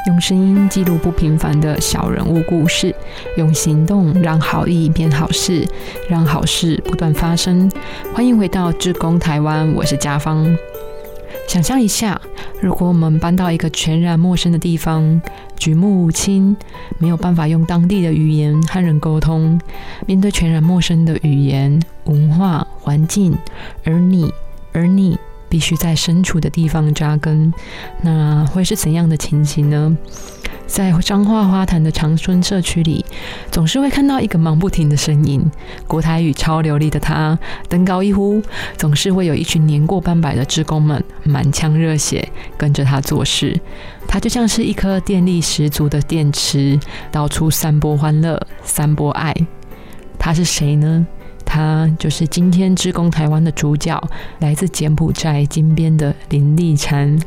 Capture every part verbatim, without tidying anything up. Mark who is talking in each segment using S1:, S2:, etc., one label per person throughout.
S1: 用声音记录不平凡的小人物故事，用行动让好意变好事，让好事不断发生。欢迎回到志工台湾，我是家芳。想象一下，如果我们搬到一个全然陌生的地方，举目无亲，没有办法用当地的语言和人沟通，面对全然陌生的语言、文化、环境，而你，而你必须在身处的地方扎根，那会是怎样的情形呢？在彰化花坛的长春社区里，总是会看到一个忙不停的身影。国台语超流利的他，登高一呼，总是会有一群年过半百的志工们满腔热血跟着他做事。他就像是一颗电力十足的电池，到处散播欢乐，散播爱。他是谁呢？他就是今天志工台湾的主角，来自柬埔寨金边的林丽嬋。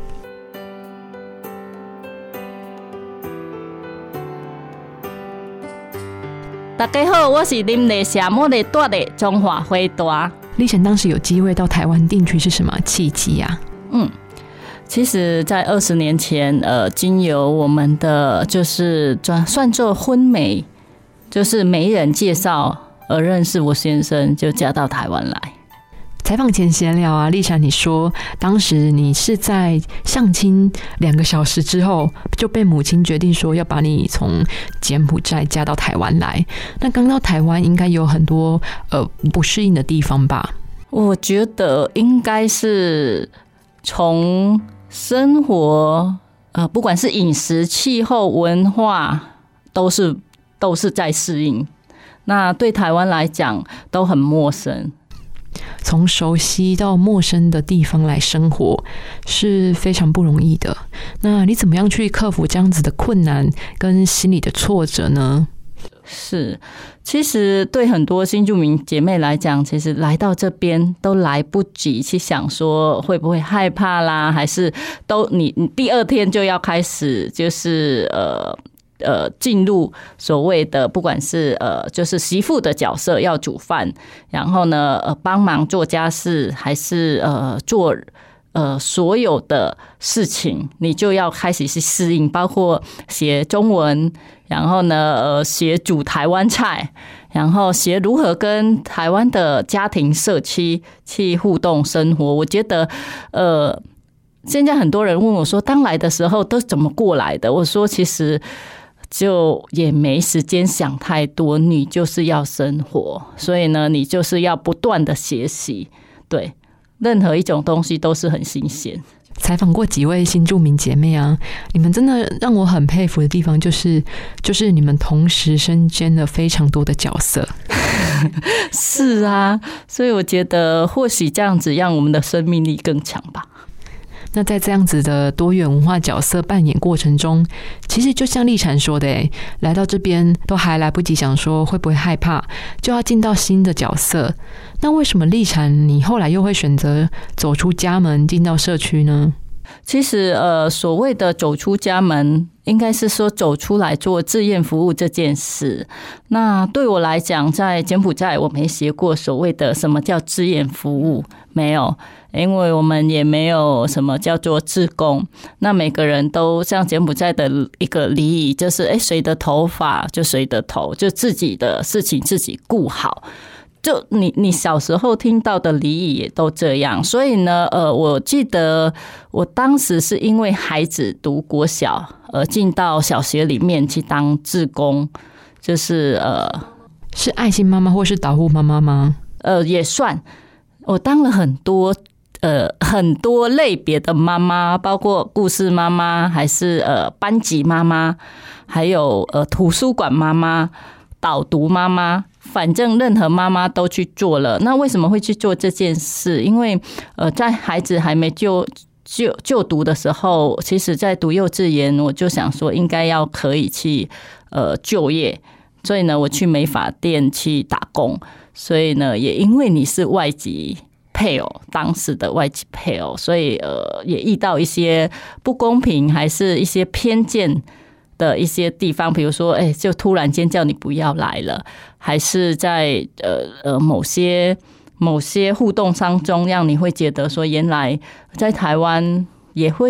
S2: 大家好，我是林丽嬋，我的住在中华花大。
S1: 丽嬋当时有机会到台湾定居是什么契机啊？
S2: 嗯，其实，在二十年前，呃，经由我们的就是算作婚媒，就是媒人介绍而认识我先生，就嫁到台湾来。
S1: 采访前闲聊啊，丽嬋你说当时你是在相亲两个小时之后就被母亲决定说要把你从柬埔寨嫁到台湾来。那刚到台湾应该有很多呃不适应的地方吧？
S2: 我觉得应该是从生活呃不管是饮食、气候、文化都是都是在适应。那对台湾来讲都很陌生。
S1: 从熟悉到陌生的地方来生活是非常不容易的。那你怎么样去克服这样子的困难跟心理的挫折呢？
S2: 是，其实对很多新住民姐妹来讲，其实来到这边都来不及去想说会不会害怕啦，还是都你你第二天就要开始就是呃。呃，进入所谓的不管是呃，就是媳妇的角色要煮饭，然后呢，呃，帮忙做家事，还是呃做呃所有的事情，你就要开始去适应，包括学中文，然后呢，呃，学煮台湾菜，然后学如何跟台湾的家庭社区去互动生活。我觉得，呃，现在很多人问我说，当来的时候都怎么过来的？我说，其实。就也没时间想太多，你就是要生活，所以呢，你就是要不断的学习，对，任何一种东西都是很新鲜。
S1: 采访过几位新住民姐妹啊，你们真的让我很佩服的地方就是，就是你们同时身兼了非常多的角色。
S2: 是啊，所以我觉得或许这样子让我们的生命力更强吧。
S1: 那在这样子的多元文化角色扮演过程中，其实就像丽嬋说的，哎，来到这边都还来不及想说会不会害怕，就要进到新的角色。那为什么丽嬋你后来又会选择走出家门进到社区呢？
S2: 其实呃，所谓的走出家门，应该是说走出来做志愿服务这件事。那对我来讲，在柬埔寨我没学过所谓的什么叫志愿服务，没有，因为我们也没有什么叫做志工。那每个人都像柬埔寨的一个礼仪，就是哎，谁的头发就谁的头，就自己的事情自己顾好。就你你小时候听到的礼仪也都这样，所以呢，呃，我记得我当时是因为孩子读国小，而进到小学里面去当志工，就是呃，
S1: 是爱心妈妈或是导护妈妈吗？
S2: 呃，也算，我当了很多呃很多类别的妈妈，包括故事妈妈，还是呃班级妈妈，还有呃图书馆妈妈、导读妈妈。反正任何妈妈都去做了。那为什么会去做这件事？因为呃，在孩子还没就就就读的时候，其实在读幼稚园，我就想说应该要可以去呃就业，所以呢，我去美发店去打工。所以呢，也因为你是外籍配偶，当时的外籍配偶，所以呃，也遇到一些不公平，还是一些偏见。的一些地方，比如说，哎、欸，就突然间叫你不要来了，还是在呃呃某些某些互动当中，让你会觉得说，原来在台湾也会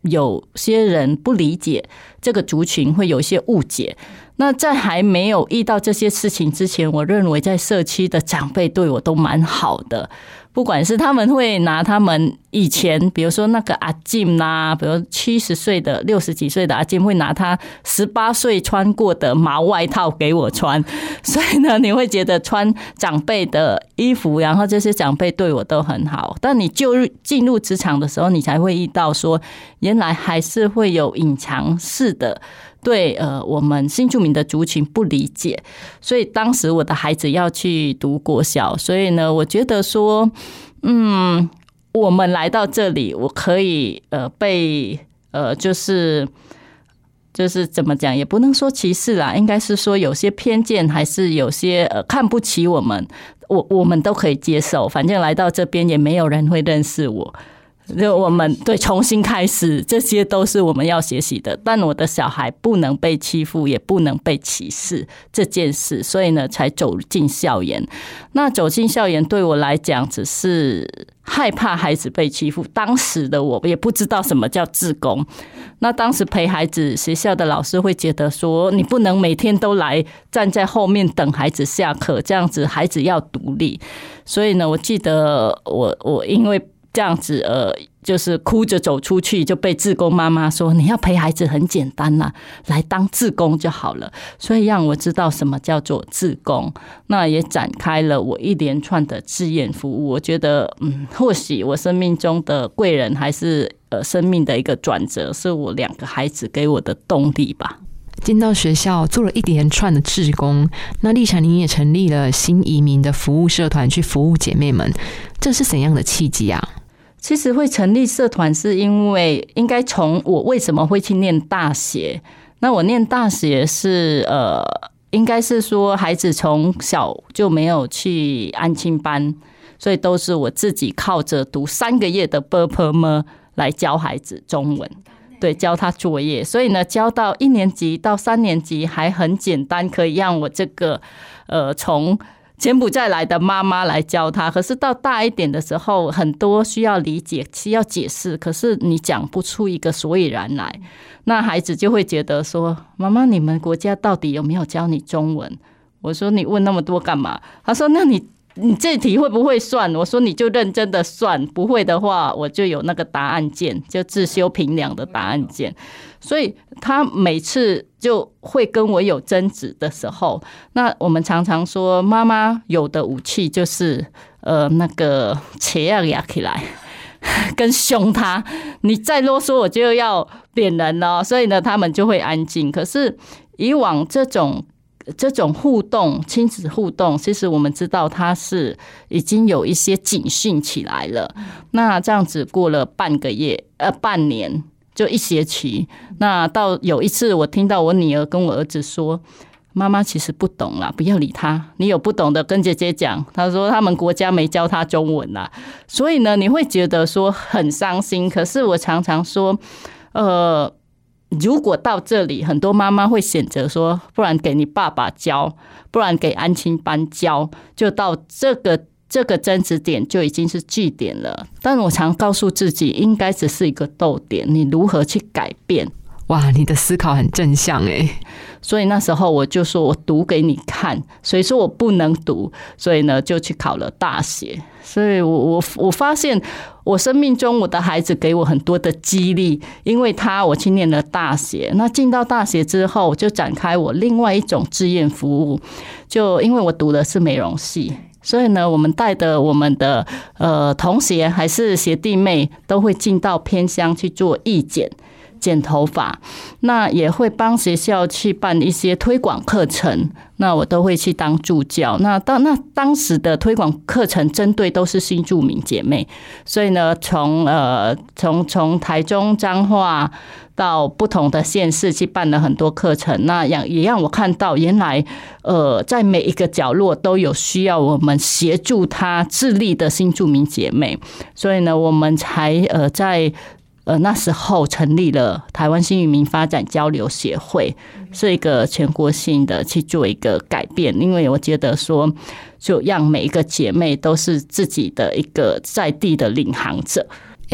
S2: 有些人不理解这个族群，会有一些误解。那在还没有遇到这些事情之前，我认为在社区的长辈对我都蛮好的，不管是他们会拿他们以前，比如说那个阿金啦，比如七十岁的、六十几岁的阿金，会拿他十八岁穿过的毛外套给我穿，所以呢，你会觉得穿长辈的衣服，然后这些长辈对我都很好。但你就进入职场的时候，你才会遇到说，原来还是会有隐藏式的。对呃，我们新住民的族群不理解，所以当时我的孩子要去读国小，所以呢，我觉得说，嗯，我们来到这里，我可以呃被呃就是就是怎么讲，也不能说歧视啦，应该是说有些偏见，还是有些呃看不起我们，我我们都可以接受，反正来到这边也没有人会认识我。就我们对重新开始，这些都是我们要学习的。但我的小孩不能被欺负，也不能被歧视这件事，所以呢，才走进校园。那走进校园对我来讲，只是害怕孩子被欺负。当时的我也不知道什么叫志工。那当时陪孩子，学校的老师会觉得说，你不能每天都来站在后面等孩子下课，这样子孩子要独立。所以呢，我记得我我因为。这样子，呃，就是哭着走出去，就被志工妈妈说：“你要陪孩子很简单啦，来当志工就好了。”所以让我知道什么叫做志工，那也展开了我一连串的志愿服务。我觉得，嗯，或许我生命中的贵人，还是呃生命的一个转折，是我两个孩子给我的动力吧。
S1: 进到学校做了一连串的志工，那丽嬋您也成立了新移民的服务社团去服务姐妹们，这是怎样的契机啊？
S2: 其实会成立社团是因为应该从我为什么会去念大学。那我念大学是呃，应该是说孩子从小就没有去安亲班，所以都是我自己靠着读三个月的 B P M 来教孩子中文，对，教他作业。所以呢，教到一年级到三年级还很简单，可以让我这个呃从。柬埔寨来的妈妈来教他，可是到大一点的时候，很多需要理解、需要解释，可是你讲不出一个所以然来，那孩子就会觉得说：“妈妈，你们国家到底有没有教你中文？”我说：“你问那么多干嘛？”他说：“那你你这题会不会算？”我说：“你就认真的算，不会的话，我就有那个答案键，就自修评量的答案键。”所以他每次就会跟我有争执的时候，那我们常常说，妈妈有的武器就是呃那个切要压起来，跟凶他，你再啰嗦我就要扁人了，所以呢，他们就会安静。可是以往这种这种互动，亲子互动，其实我们知道它是已经有一些警讯起来了。那这样子过了半个月，呃，半年。就一学期，那到有一次我听到我女儿跟我儿子说：“妈妈其实不懂啦，不要理他，你有不懂的跟姐姐讲。”他说他们国家没教他中文啦，所以呢，你会觉得说很伤心。可是我常常说，呃，如果到这里，很多妈妈会选择说，不然给你爸爸教，不然给安亲班教，就到这个。这个争执点就已经是据点了，但我常告诉自己，应该只是一个逗点，你如何去改变？
S1: 哇，你的思考很正向哎。
S2: 所以那时候我就说我读给你看，所以说我不能读，所以呢就去考了大学。所以我我我发现我生命中我的孩子给我很多的激励，因为他我去念了大学，那进到大学之后，我就展开我另外一种志愿服务，就因为我读的是美容系。所以呢，我们带的我们的呃同学还是学弟妹都会进到偏乡去做义剪、剪头发，那也会帮学校去办一些推广课程。那我都会去当助教。那当那当时的推广课程针对都是新住民姐妹，所以呢，从呃从从台中彰化到不同的县市去办了很多课程。那也让我看到，原来呃在每一个角落都有需要我们协助他致力的新住民姐妹。所以呢，我们才呃在。呃，那时候成立了台湾新移民发展交流协会，是一个全国性的去做一个改变。因为我觉得说，就让每一个姐妹都是自己的一个在地的领航者。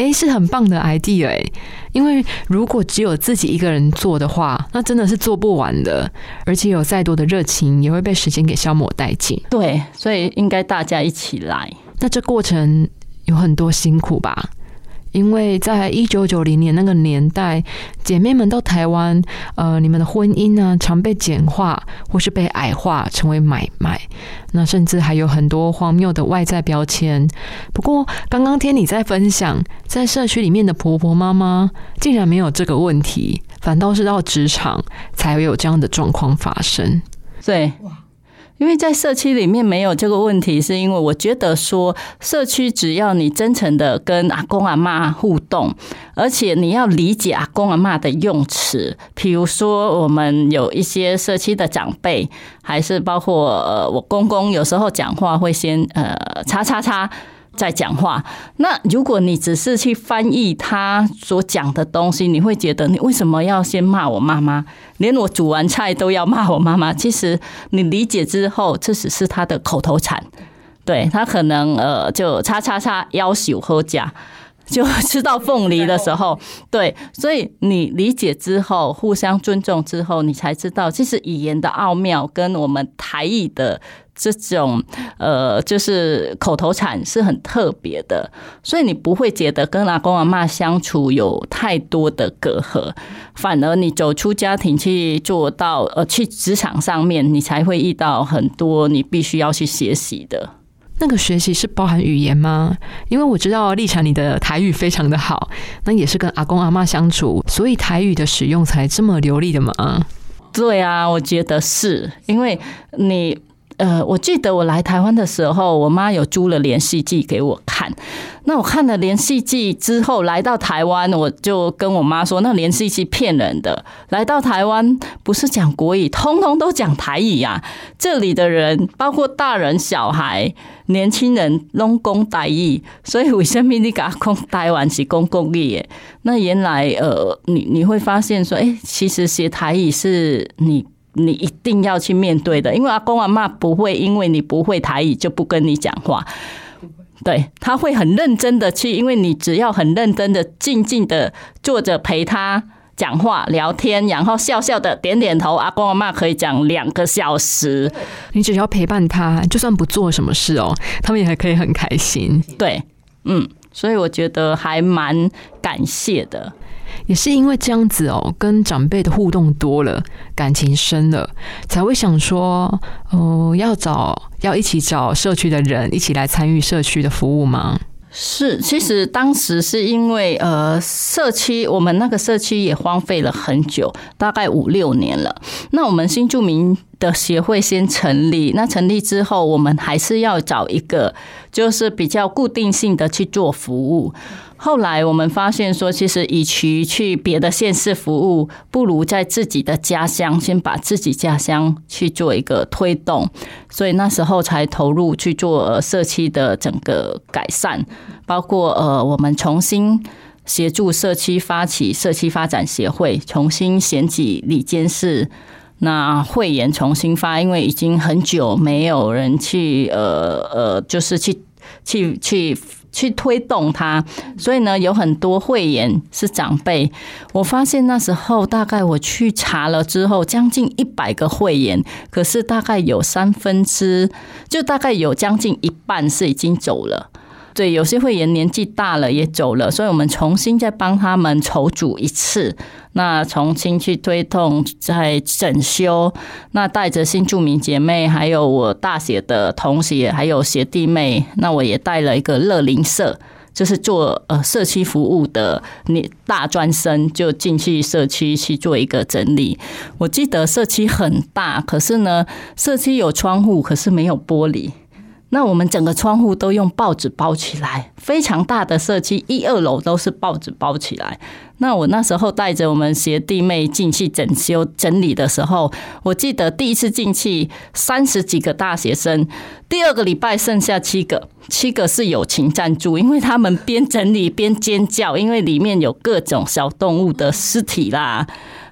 S1: 哎，是很棒的 idea 哎，因为如果只有自己一个人做的话，那真的是做不完的，而且有再多的热情也会被时间给消磨殆尽。
S2: 对，所以应该大家一起来。
S1: 那这过程有很多辛苦吧？因为在一九九零年那个年代，姐妹们到台湾，呃，你们的婚姻呢常被简化或是被矮化，成为买卖。那甚至还有很多荒谬的外在标签。不过，刚刚听你在分享，在社区里面的婆婆妈妈竟然没有这个问题，反倒是到职场才会有这样的状况发生。
S2: 对。因为在社区里面没有这个问题，是因为我觉得说社区只要你真诚的跟阿公阿嬷互动，而且你要理解阿公阿嬷的用词，比如说我们有一些社区的长辈，还是包括呃我公公有时候讲话会先呃叉叉叉在讲话，那如果你只是去翻译他所讲的东西，你会觉得你为什么要先骂我妈妈？连我煮完菜都要骂我妈妈。其实你理解之后，这只是他的口头禅，对他可能呃就叉叉叉要求喝假。就吃到凤梨的时候，对，所以你理解之后，互相尊重之后，你才知道，其实语言的奥妙跟我们台语的这种呃，就是口头禅是很特别的，所以你不会觉得跟阿公阿嬷相处有太多的隔阂，反而你走出家庭去做到呃，去职场上面，你才会遇到很多你必须要去学习的。
S1: 那个学习是包含语言吗？因为我知道立嬋你的台语非常的好，那也是跟阿公阿嬷相处，所以台语的使用才这么流利的吗？
S2: 对啊，我觉得是因为你呃，我记得我来台湾的时候，我妈有租了连续剧给我看。那我看了连续剧之后，来到台湾，我就跟我妈说，那连续剧骗人的。来到台湾不是讲国语，通通都讲台语啊！这里的人，包括大人、小孩、年轻人，都讲台语。所以为什么你讲讲台湾是讲国语的？那原来呃，你你会发现说，哎、欸，其实学台语是你。你一定要去面对的，因为阿公阿嬷不会因为你不会台语就不跟你讲话，对，他会很认真的去，因为你只要很认真的静静的坐着陪他讲话聊天，然后笑笑的点点头，阿公阿嬷可以讲两个小时。
S1: 你只要陪伴他，就算不做什么事哦，他们也还可以很开心。
S2: 对，嗯，所以我觉得还蛮感谢的。
S1: 也是因为这样子哦，跟长辈的互动多了，感情深了，才会想说，呃，要找要一起找社区的人一起来参与社区的服务吗？
S2: 是，其实当时是因为呃，社区我们那个社区也荒废了很久，大概五六年了。那我们新住民的协会先成立，那成立之后，我们还是要找一个就是比较固定性的去做服务。后来我们发现说，其实与其去别的县市服务，不如在自己的家乡先把自己家乡去做一个推动，所以那时候才投入去做社区的整个改善，包括呃我们重新协助社区发起社区发展协会，重新选举理监事。那会员重新发，因为已经很久没有人去呃呃，就是去去去去推动它，所以呢，有很多会员是长辈。我发现那时候大概我去查了之后，将近一百个会员，可是大概有三分之，就大概有将近一半是已经走了。对，有些会员年纪大了也走了，所以我们重新再帮他们筹组一次，那重新去推动，再整修，那带着新住民姐妹，还有我大学的同学，还有学弟妹，那我也带了一个乐龄社，就是做呃社区服务的大专生，就进去社区去做一个整理。我记得社区很大，可是呢，社区有窗户，可是没有玻璃。那我们整个窗户都用报纸包起来，非常大的社区，一二楼都是报纸包起来。那我那时候带着我们学弟妹进去整修整理的时候，我记得第一次进去三十几个大学生，第二个礼拜剩下七个，七个是友情赞助，因为他们边整理边尖叫，因为里面有各种小动物的尸体啦，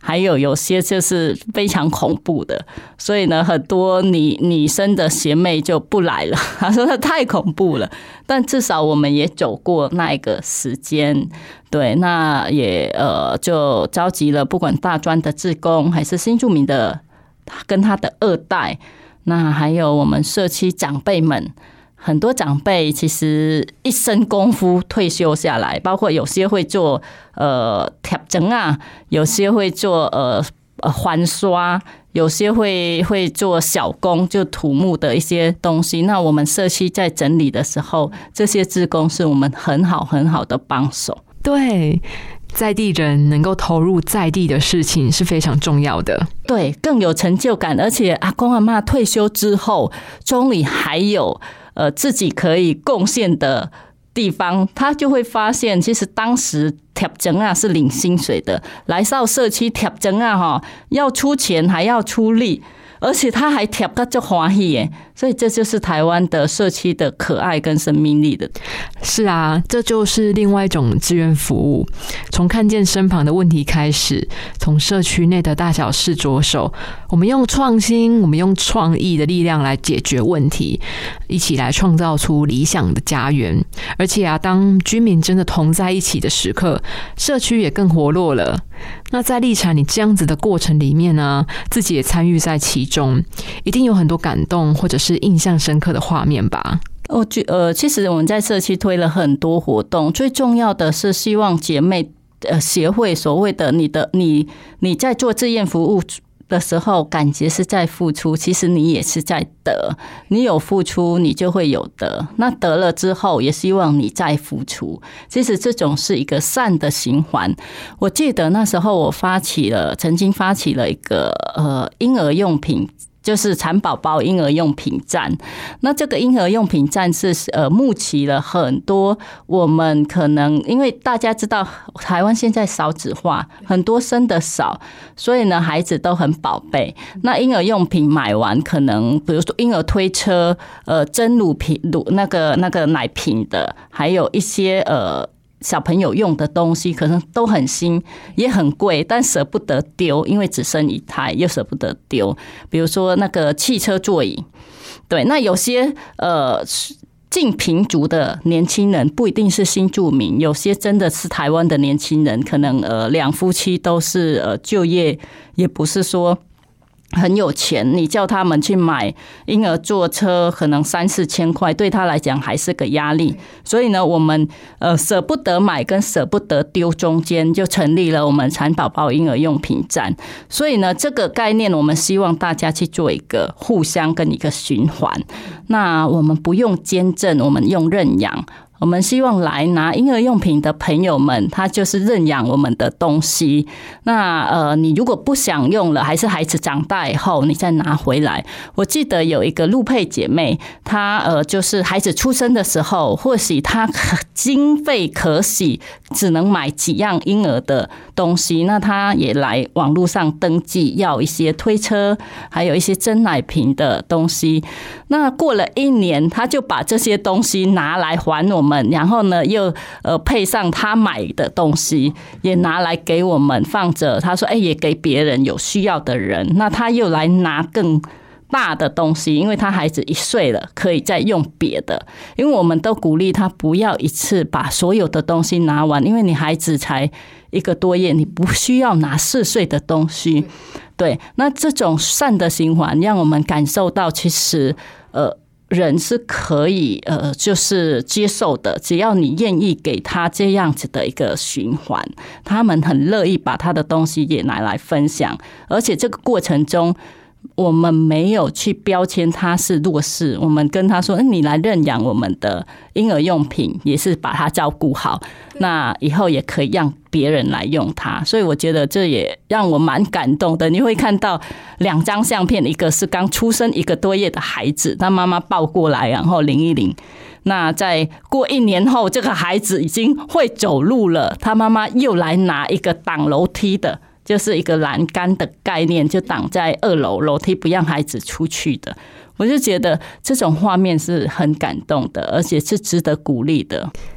S2: 还有有些就是非常恐怖的，所以呢，很多女女生的学妹就不来了，她说她太恐怖了。但至少我们也走过那一个时间，对，那也呃就召集了不管大专的志工，还是新住民的跟他的二代，那还有我们社区长辈们。很多长辈其实一身功夫退休下来，包括有些会做呃贴针啊，有些会做呃环刷，有些会会做小工，就土木的一些东西。那我们社区在整理的时候，这些志工是我们很好很好的帮手。
S1: 对，在地人能够投入在地的事情是非常重要的，
S2: 对，更有成就感。而且阿公阿嬷退休之后，中里还有呃自己可以贡献的地方，他就会发现，其实当时贴针啊是领薪水的，来到社区贴针啊哈，要出钱还要出力，而且他还贴得就欢喜耶，所以这就是台湾的社区的可爱跟生命力的。
S1: 是啊，这就是另外一种志愿服务，从看见身旁的问题开始，从社区内的大小事着手，我们用创新，我们用创意的力量来解决问题，一起来创造出理想的家园。而且啊，当居民真的同在一起的时刻，社区也更活络了。那在立产你这样子的过程里面呢，自己也参与在其中，一定有很多感动或者是印象深刻的画面吧？
S2: 我觉呃，其实我们在社区推了很多活动，最重要的是希望姐妹呃协会所谓的你的你你在做志愿服务的时候，感觉是在付出，其实你也是在得。你有付出，你就会有得。那得了之后，也希望你再付出。其实这种是一个善的循环。我记得那时候我发起了，曾经发起了一个呃婴儿用品。就是产宝宝婴儿用品站，那这个婴儿用品站是呃募集了很多我们可能因为大家知道台湾现在少子化，很多生的少，所以呢孩子都很宝贝。那婴儿用品买完，可能比如说婴儿推车、呃蒸乳瓶、乳那个那个奶瓶的，还有一些呃。小朋友用的东西可能都很新，也很贵，但舍不得丢，因为只剩一台，又舍不得丢。比如说那个汽车座椅，对，那有些呃近贫族的年轻人不一定是新住民，有些真的是台湾的年轻人，可能呃两夫妻都是呃就业，也不是说。很有钱，你叫他们去买婴儿坐车，可能三四千块，对他来讲还是个压力。所以呢，我们呃舍不得买跟舍不得丢中间，就成立了我们产宝宝婴儿用品站。所以呢，这个概念我们希望大家去做一个互相跟一个循环。那我们不用捐赠，我们用认养。我们希望来拿婴儿用品的朋友们，他就是认养我们的东西。那呃，你如果不想用了，还是孩子长大以后，你再拿回来。我记得有一个陆配姐妹，她呃，就是孩子出生的时候，或许她经费可喜，只能买几样婴儿的东西，那她也来网络上登记，要一些推车，还有一些珍奶瓶的东西。那过了一年，她就把这些东西拿来还我们。然后呢，又呃配上他买的东西，也拿来给我们放着。他说：“哎，也给别人有需要的人。”那他又来拿更大的东西，因为他孩子一岁了，可以再用别的。因为我们都鼓励他不要一次把所有的东西拿完，因为你孩子才一个多月，你不需要拿四岁的东西。对，那这种善的循环，让我们感受到其实呃。人是可以呃，就是接受的，只要你愿意给他这样子的一个循环，他们很乐意把他的东西也拿来分享，而且这个过程中。我们没有去标签他是弱势，我们跟他说：“你来认养我们的婴儿用品，也是把他照顾好，那以后也可以让别人来用它。”所以我觉得这也让我蛮感动的。你会看到两张相片，一个是刚出生一个多月的孩子，他妈妈抱过来，然后领一领。那在过一年后，这个孩子已经会走路了，他妈妈又来拿一个挡楼梯的。就是一个栏杆的概念，就挡在二楼楼梯，不让孩子出去的。我就觉得这种画面是很感动的，而且是值得鼓励的。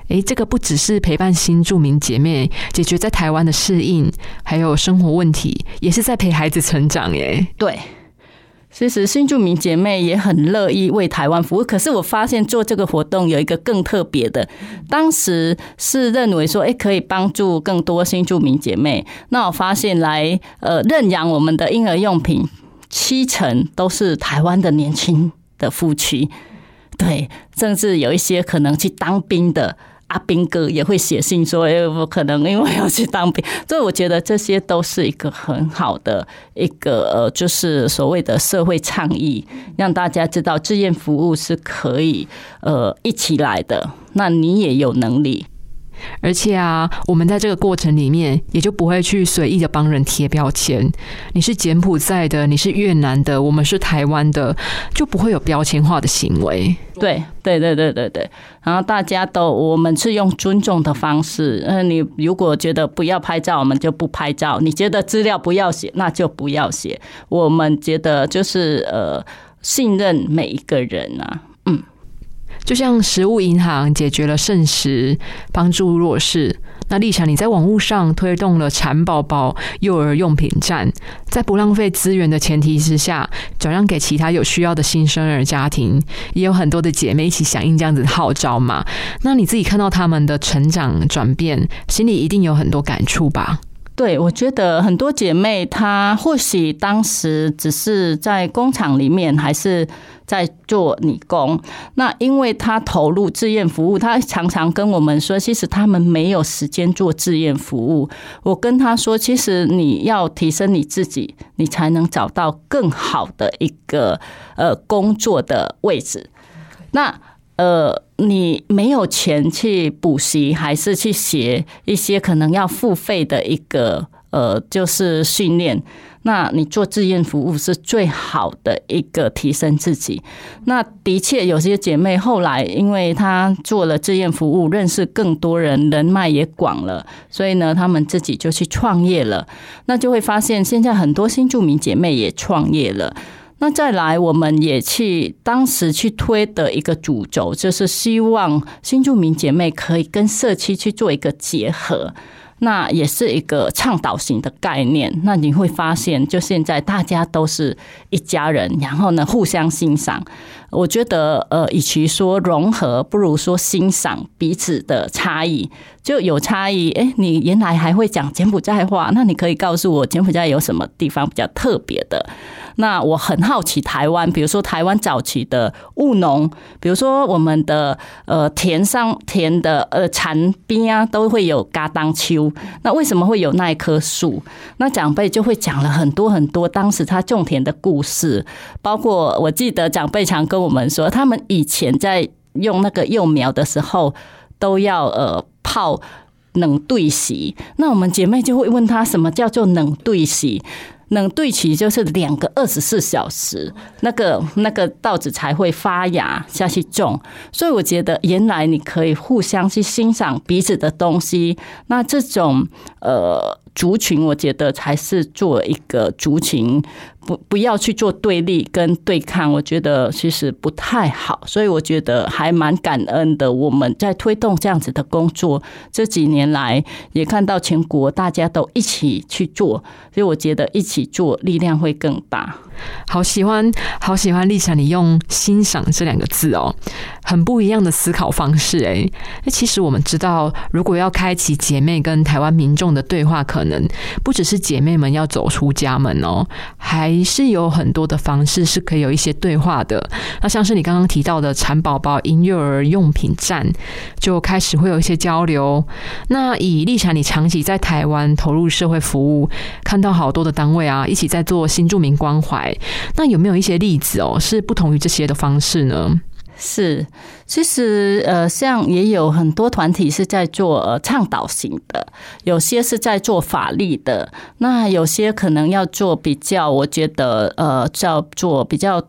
S1: 诶，这个不只是陪伴新住民姐妹解决在台湾的适应，还有生活问题，也是在陪孩子成长耶。
S2: 对。其实新住民姐妹也很乐意为台湾服务，可是我发现做这个活动有一个更特别的，当时是认为说，哎，可以帮助更多新住民姐妹。那我发现来呃认养我们的婴儿用品，七成都是台湾的年轻的夫妻，对，甚至有一些可能去当兵的。阿兵哥也会写信说：“哎，我可能因为要去当兵。”所以我觉得这些都是一个很好的一个呃，就是所谓的社会倡议，让大家知道志愿服务是可以呃一起来的。那你也有能力。
S1: 而且啊，我们在这个过程里面也就不会去随意的帮人贴标签。你是柬埔寨的，你是越南的，我们是台湾的，就不会有标签化的行为。
S2: 对对对对对对。然后大家都，我们是用尊重的方式。嗯，你如果觉得不要拍照，我们就不拍照；你觉得资料不要写，那就不要写。我们觉得就是呃，信任每一个人啊，嗯。
S1: 就像食物银行解决了剩食，帮助弱势。那丽霞，你在网络上推动了蚕宝宝幼儿用品站，在不浪费资源的前提之下，转让给其他有需要的新生儿家庭，也有很多的姐妹一起响应这样子的号召嘛。那你自己看到他们的成长转变，心里一定有很多感触吧？
S2: 对，我觉得很多姐妹她或许当时只是在工厂里面，还是在做女工，那因为她投入志愿服务，她常常跟我们说，其实他们没有时间做志愿服务。我跟她说，其实你要提升你自己，你才能找到更好的一个呃工作的位置。那呃，你没有钱去补习，还是去学一些可能要付费的一个呃，就是训练。那你做志愿服务是最好的一个提升自己。那的确有些姐妹后来因为她做了志愿服务，认识更多人，人脉也广了，所以呢，她们自己就去创业了。那就会发现现在很多新住民姐妹也创业了。那再来，我们也去当时去推的一个主轴，就是希望新住民姐妹可以跟社区去做一个结合。那也是一个倡导型的概念。那你会发现，就现在大家都是一家人，然后呢互相欣赏。我觉得，呃，与其说融合，不如说欣赏彼此的差异。就有差异，哎，你原来还会讲柬埔寨话，那你可以告诉我柬埔寨有什么地方比较特别的？那我很好奇台湾，比如说台湾早期的务农，比如说我们的呃田上田的呃产边啊，都会有嘎当丘，那为什么会有那一棵树？那长辈就会讲了很多很多当时他种田的故事，包括我记得长辈常跟我们说，他们以前在用那个幼苗的时候，都要呃泡冷对洗。那我们姐妹就会问他，什么叫做冷对洗？冷对齐就是两个二十四小时，那个那个稻子才会发芽下去种。所以我觉得原来你可以互相去欣赏彼此的东西，那这种呃族群，我觉得才是做一个族群，不不要去做对立跟对抗，我觉得其实不太好。所以我觉得还蛮感恩的，我们在推动这样子的工作，这几年来也看到全国大家都一起去做，所以我觉得一起做力量会更大。
S1: 好喜欢，好喜欢丽霞你用欣赏这两个字哦，很不一样的思考方式哎。其实我们知道，如果要开启姐妹跟台湾民众的对话，可能不只是姐妹们要走出家门哦，还是有很多的方式是可以有一些对话的。那像是你刚刚提到的蚕宝宝婴幼儿用品站，就开始会有一些交流。那以丽霞你长期在台湾投入社会服务，看到好多的单位啊，一起在做新住民关怀。那有没有一些例子哦，是不同于这些的方式呢？
S2: 是，其实呃，像也有很多团体是在做呃倡导型的，有些是在做法律的，那有些可能要做比较，我觉得呃叫做比较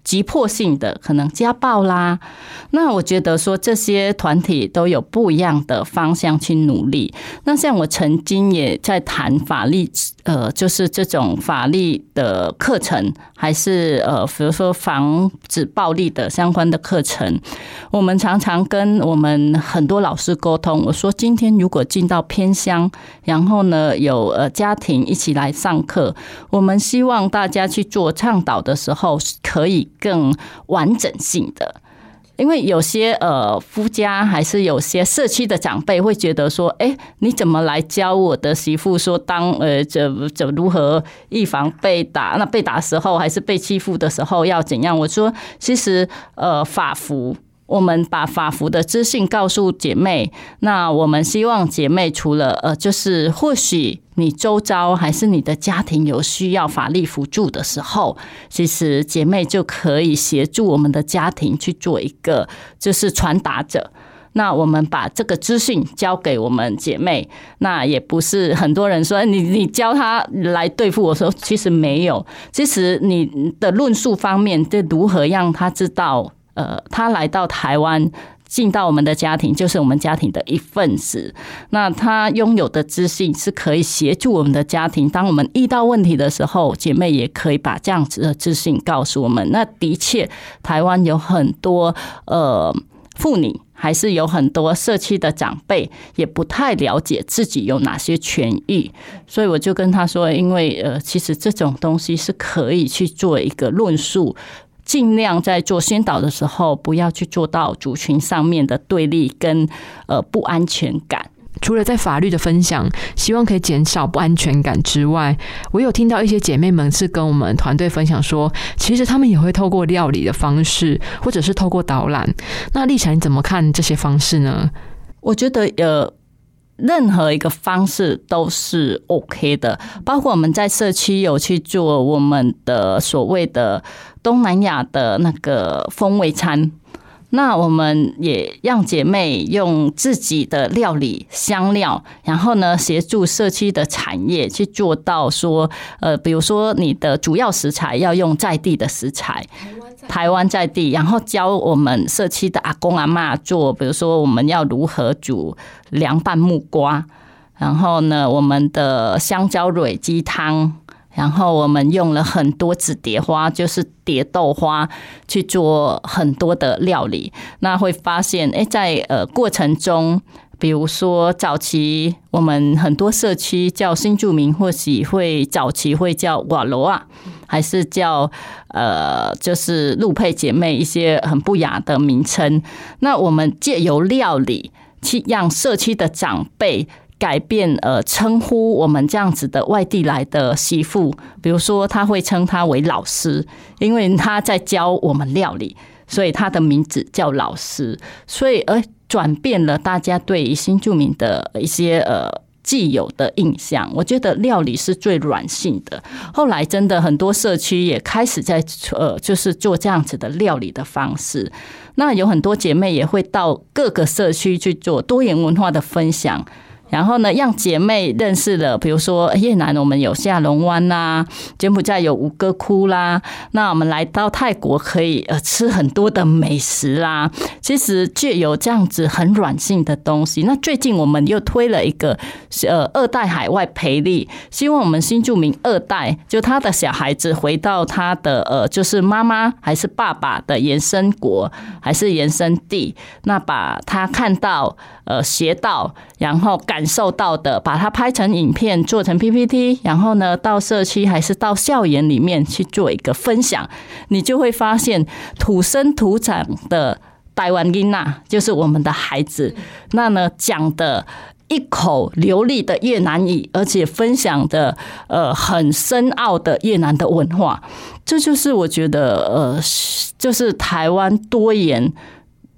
S2: 急迫性的，可能家暴啦。那我觉得说这些团体都有不一样的方向去努力。那像我曾经也在谈法律，呃，就是这种法律的课程，还是呃，比如说防止暴力的相关的课程，我们常常跟我们很多老师沟通，我说今天如果进到偏乡，然后呢有呃家庭一起来上课，我们希望大家去做倡导的时候可以更完整性的。因为有些呃夫家还是有些社区的长辈会觉得说，哎，你怎么来教我的媳妇说当呃这这如何预防被打？那被打的时候还是被欺负的时候要怎样？我说，其实呃法服。我们把法服的资讯告诉姐妹，那我们希望姐妹除了呃，就是或许你周遭还是你的家庭有需要法律辅助的时候，其实姐妹就可以协助我们的家庭去做一个就是传达者。那我们把这个资讯交给我们姐妹，那也不是很多人说你你教她来对付我，说其实没有，其实你的论述方面，就如何让她知道。呃，他来到台湾，进到我们的家庭，就是我们家庭的一份子。那他拥有的资讯是可以协助我们的家庭。当我们遇到问题的时候，姐妹也可以把这样子的资讯告诉我们。那的确，台湾有很多呃妇女，还是有很多社区的长辈也不太了解自己有哪些权益，所以我就跟他说，因为呃，其实这种东西是可以去做一个论述。尽量在做宣导的时候，不要去做到族群上面的对立跟呃不安全感。
S1: 除了在法律的分享，希望可以减少不安全感之外，我有听到一些姐妹们是跟我们团队分享说，其实他们也会透过料理的方式，或者是透过导览。那丽嬋你怎么看这些方式呢？
S2: 我觉得呃。任何一个方式都是 OK 的，包括我们在社区有去做我们的所谓的东南亚的那个风味餐，那我们也让姐妹用自己的料理香料，然后呢协助社区的产业去做到说，呃，比如说你的主要食材要用在地的食材。台湾在地，然后教我们社区的阿公阿嬷做，比如说我们要如何煮凉拌木瓜，然后呢，我们的香蕉蕊鸡汤，然后我们用了很多紫蝶花，就是蝶豆花去做很多的料理。那会发现，哎，在呃过程中。比如说，早期我们很多社区叫新住民，或许会早期会叫瓦罗啊，还是叫呃，就是陆配姐妹一些很不雅的名称。那我们借由料理去让社区的长辈改变呃称呼我们这样子的外地来的媳妇，比如说他会称他为老师，因为他在教我们料理，所以他的名字叫老师，所以而。转变了大家对于新住民的一些呃既有的印象，我觉得料理是最软性的。后来真的很多社区也开始在呃就是做这样子的料理的方式。那有很多姐妹也会到各个社区去做多元文化的分享。然后呢，让姐妹认识了，比如说越南我们有下龙湾啦，柬埔寨有吴哥窟啦，那我们来到泰国可以呃吃很多的美食啦。其实就有这样子很软性的东西。那最近我们又推了一个呃二代海外培力，希望我们新住民二代，就他的小孩子回到他的呃就是妈妈还是爸爸的原生国还是原生地，那把他看到呃学到，然后感受到的，把它拍成影片，做成 P P T， 然后呢，到社区还是到校园里面去做一个分享，你就会发现土生土长的台湾囡仔就是我们的孩子，那呢讲的一口流利的越南语，而且分享的呃很深奥的越南的文化，这就是我觉得呃，就是台湾多元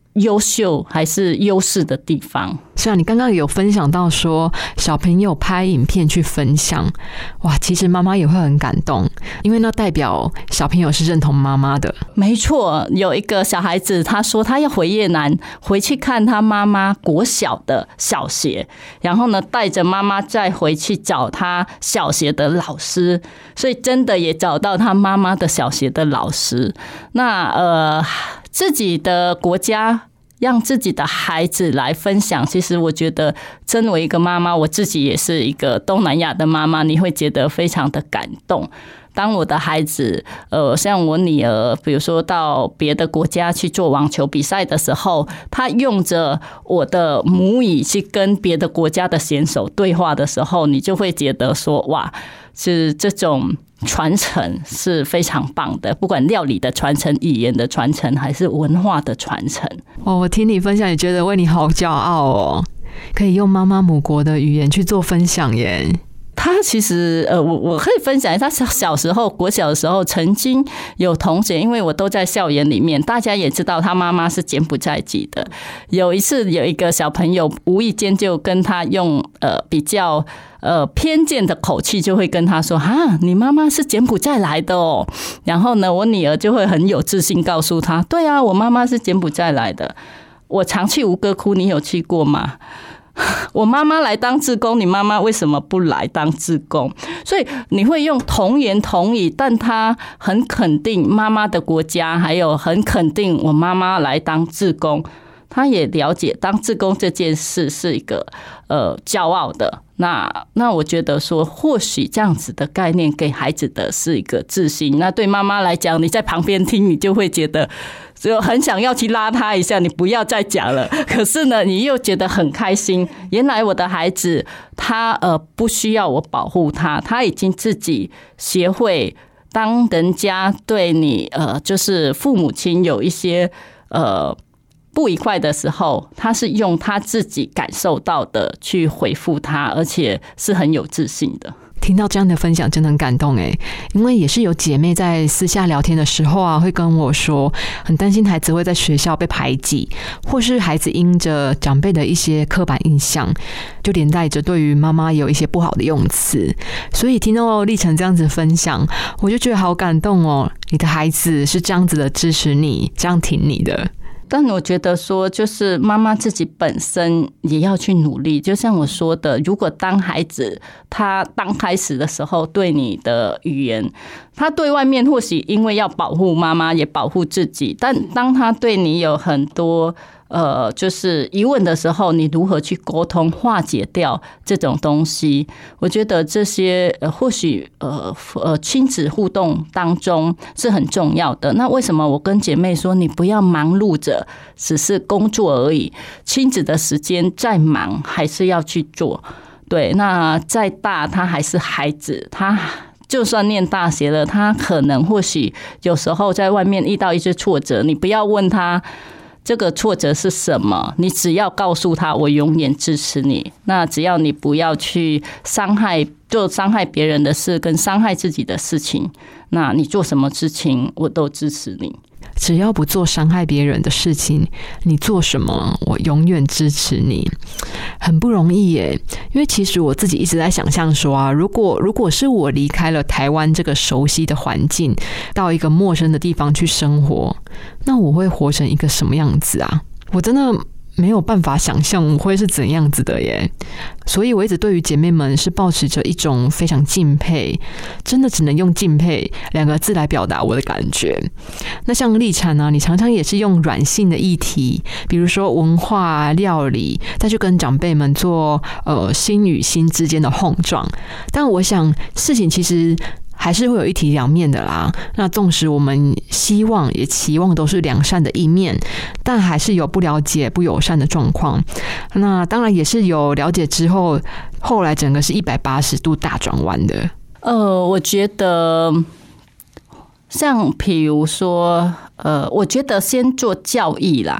S2: 优秀还是优势的地方。
S1: 是啊，你刚刚有分享到说小朋友拍影片去分享，哇，其实妈妈也会很感动，因为那代表小朋友是认同妈妈的。
S2: 没错，有一个小孩子他说他要回越南回去看他妈妈国小的小学，然后呢带着妈妈再回去找他小学的老师，所以真的也找到他妈妈的小学的老师。那呃自己的国家让自己的孩子来分享，其实我觉得身为一个妈妈，我自己也是一个东南亚的妈妈，你会觉得非常的感动。当我的孩子呃，像我女儿比如说到别的国家去做网球比赛的时候，她用着我的母语去跟别的国家的选手对话的时候，你就会觉得说哇，是这种传承是非常棒的，不管料理的传承、语言的传承还是文化的传承。
S1: 哦，我听你分享也觉得为你好骄傲哦，可以用妈妈母国的语言去做分享耶。
S2: 他其实呃，我我可以分享一下，他小时候国小的时候，曾经有同学，因为我都在校园里面，大家也知道他妈妈是柬埔寨籍的。有一次有一个小朋友无意间就跟他用呃比较呃偏见的口气，就会跟他说：“哈，你妈妈是柬埔寨来的哦。”然后呢，我女儿就会很有自信告诉他：“对啊，我妈妈是柬埔寨来的。我常去吴哥窟，你有去过吗？”我妈妈来当志工，你妈妈为什么不来当志工？所以你会用同言同语，但他很肯定妈妈的国家，还有很肯定我妈妈来当志工。他也了解当志工这件事是一个呃骄傲的。那那我觉得说，或许这样子的概念给孩子的是一个自信。那对妈妈来讲，你在旁边听，你就会觉得就很想要去拉他一下，你不要再讲了。可是呢，你又觉得很开心。原来我的孩子他呃不需要我保护他，他已经自己学会，当人家对你呃就是父母亲有一些呃。不愉快的时候，他是用他自己感受到的去回复他，而且是很有自信的。
S1: 听到这样的分享真的很感动哎，因为也是有姐妹在私下聊天的时候啊，会跟我说很担心孩子会在学校被排挤，或是孩子因着长辈的一些刻板印象，就连带着对于妈妈有一些不好的用词。所以听到立成这样子分享，我就觉得好感动哦，你的孩子是这样子的支持你，这样挺你的。
S2: 但我觉得说，就是妈妈自己本身也要去努力。就像我说的，如果当孩子他刚开始的时候对你的语言，他对外面或许因为要保护妈妈也保护自己，但当他对你有很多呃，就是疑问的时候，你如何去沟通化解掉这种东西？我觉得这些呃，或许呃呃亲子互动当中是很重要的。那为什么我跟姐妹说，你不要忙碌着，只是工作而已？亲子的时间再忙，还是要去做。对，那再大他还是孩子，他就算念大学了，他可能或许有时候在外面遇到一些挫折，你不要问他这个挫折是什么，你只要告诉他我永远支持你。那只要你不要去伤害做伤害别人的事跟伤害自己的事情，那你做什么事情我都支持你。
S1: 只要不做伤害别人的事情，你做什么我永远支持你。很不容易耶，因为其实我自己一直在想象说啊，如果如果是我离开了台湾这个熟悉的环境，到一个陌生的地方去生活，那我会活成一个什么样子啊？我真的没有办法想象我会是怎样子的耶。所以我一直对于姐妹们是抱持着一种非常敬佩，真的只能用敬佩两个字来表达我的感觉。那像立产啊，你常常也是用软性的议题，比如说文化料理，再去跟长辈们做呃心与心之间的碰撞。但我想事情其实还是会有一体两面的啦。那纵使我们希望也期望都是良善的一面，但还是有不了解不友善的状况。那当然也是有了解之后，后来整个是一百八十度大转弯的。
S2: 呃，我觉得像比如说，呃，我觉得先做教育啦。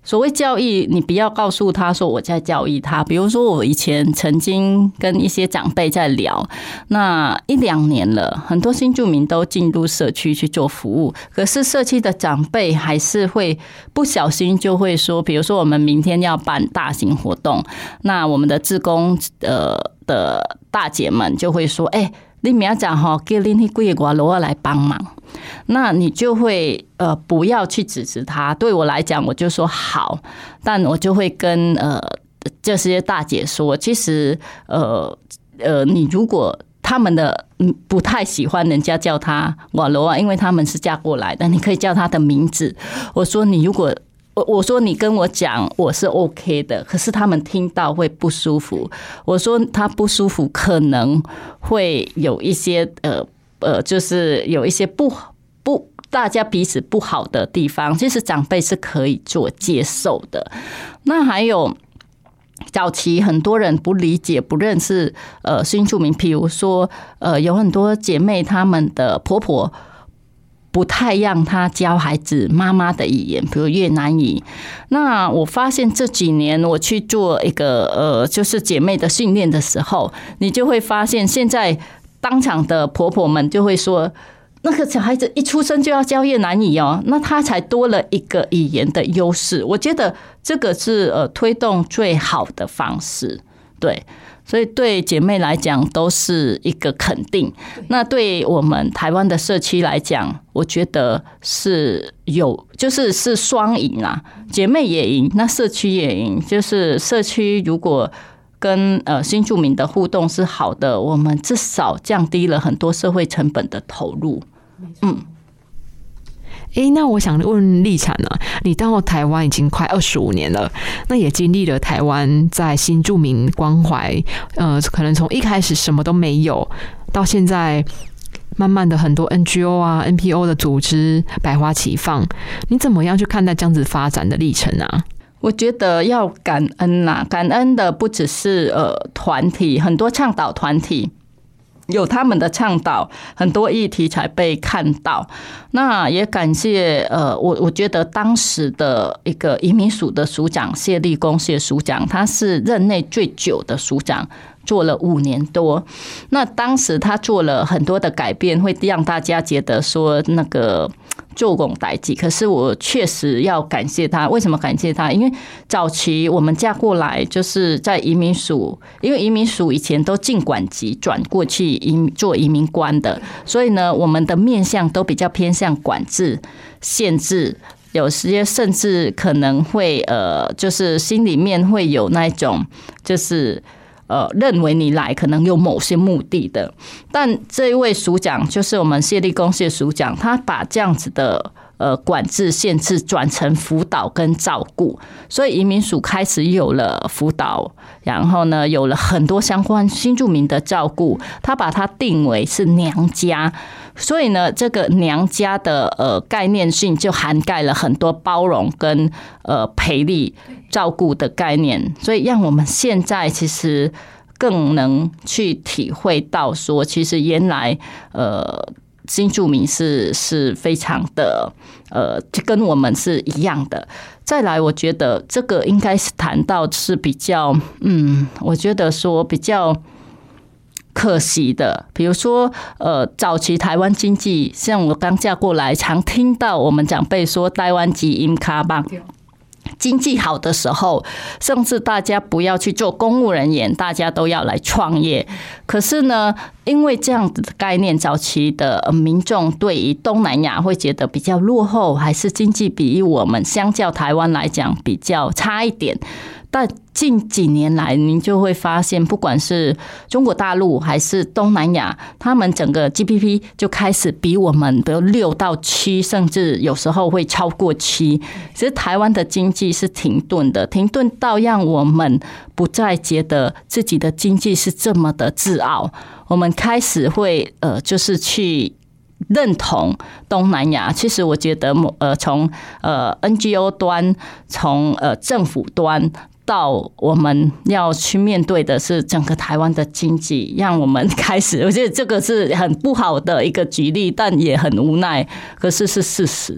S2: 所谓教育，你不要告诉他说我在教育他。比如说，我以前曾经跟一些长辈在聊，那一两年了，很多新住民都进入社区去做服务，可是社区的长辈还是会不小心就会说，比如说我们明天要办大型活动，那我们的志工呃的大姐们就会说，哎、欸。你明仔载吼，叫恁迄几个外劳来帮忙，那你就会呃不要去指责他。对我来讲，我就说好，但我就会跟呃这些大姐说，其实呃呃，你如果他们的嗯不太喜欢人家叫他外劳啊，因为他们是嫁过来的，你可以叫他的名字。我说你如果。我说你跟我讲我是 OK 的，可是他们听到会不舒服。我说他不舒服，可能会有一些呃呃，就是有一些不不大家彼此不好的地方。其实长辈是可以做接受的。那还有早期很多人不理解、不认识呃新住民，譬如说呃有很多姐妹她们的婆婆。不太让他教孩子妈妈的语言，比如越南语。那我发现这几年我去做一个呃，就是姐妹的训练的时候，你就会发现现在当场的婆婆们就会说，那个小孩子一出生就要教越南语哦，那他才多了一个语言的优势。我觉得这个是呃推动最好的方式，对。所以对姐妹来讲都是一个肯定。那对我们台湾的社区来讲，我觉得是有，就是是双赢啦，姐妹也赢，那社区也赢。就是社区如果跟呃新住民的互动是好的，我们至少降低了很多社会成本的投入。嗯。
S1: 哎，那我想问立产呢、啊？你到台湾已经快二十五年了，那也经历了台湾在新住民关怀，呃，可能从一开始什么都没有，到现在慢慢的很多 N G O 啊、N P O 的组织百花齐放，你怎么样去看待这样子发展的历程啊？
S2: 我觉得要感恩啦，感恩的不只是呃团体，很多倡导团体。有他们的倡导，很多议题才被看到。那也感谢呃，我我觉得当时的一个移民署的署长谢立功谢署长，他是任内最久的署长，做了五年多。那当时他做了很多的改变，会让大家觉得说那个做工代际。可是我确实要感谢他，为什么感谢他？因为早期我们嫁过来就是在移民署，因为移民署以前都进管级转过去移做移民官的，所以呢，我们的面向都比较偏向管制、限制。有些甚至可能会呃，就是心里面会有那种就是呃，认为你来可能有某些目的的。但这一位署长就是我们谢立功谢署长，他把这样子的呃管制限制转成辅导跟照顾，所以移民署开始有了辅导，然后呢有了很多相关新住民的照顾，他把它定为是娘家。所以呢，这个娘家的呃概念性就涵盖了很多包容跟呃培力照顾的概念，所以让我们现在其实更能去体会到说，其实原来呃新住民是是非常的呃跟我们是一样的。再来，我觉得这个应该是谈到是比较嗯，我觉得说比较可惜的，比如说，呃，早期台湾经济，像我刚嫁过来，常听到我们长辈说台湾基因卡棒。经济好的时候，甚至大家不要去做公务人员，大家都要来创业。可是呢，因为这样子的概念，早期的民众对于东南亚会觉得比较落后，还是经济比我们相较台湾来讲比较差一点。但近几年来，您就会发现，不管是中国大陆还是东南亚，他们整个 G D P 就开始比我们的六到七，甚至有时候会超过七。其实台湾的经济是停顿的，停顿到让我们不再觉得自己的经济是这么的自傲，我们开始会呃，就是去认同东南亚。其实我觉得，呃，从呃 N G O 端，从呃政府端。到我们要去面对的是整个台湾的经济，让我们开始，我觉得这个是很不好的一个举例，但也很无奈，可是是事实。